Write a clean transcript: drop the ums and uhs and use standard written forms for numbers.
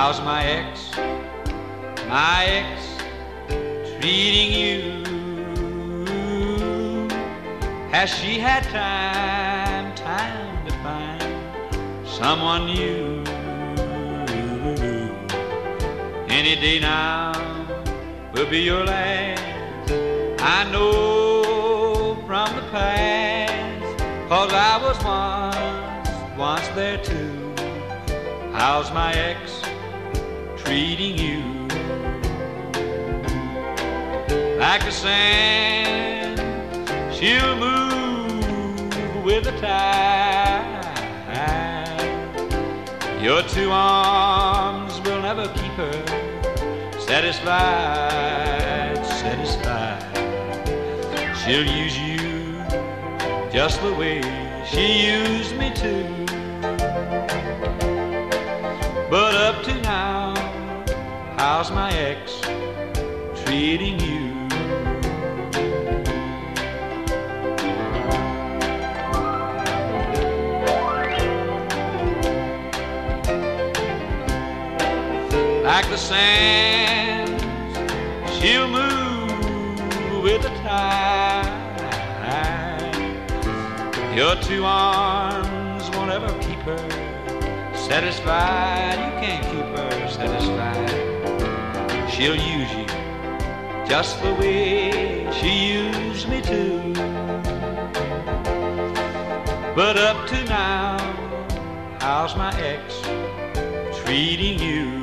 How's my ex treating you? Has she had time to find someone new? Any day now will be your last, I know from the past, 'cause I was once there too. How's my ex treating you? Like the sand, she'll move with the tide. Your two arms will never keep her satisfied. She'll use you just the way she used me too. But up to now, how's my ex treating you? Like the sands, she'll move with the tide. Your two arms won't ever keep her satisfied. You can't keep her satisfied. She'll use you just the way she used me too. But up to now, how's my ex treating you?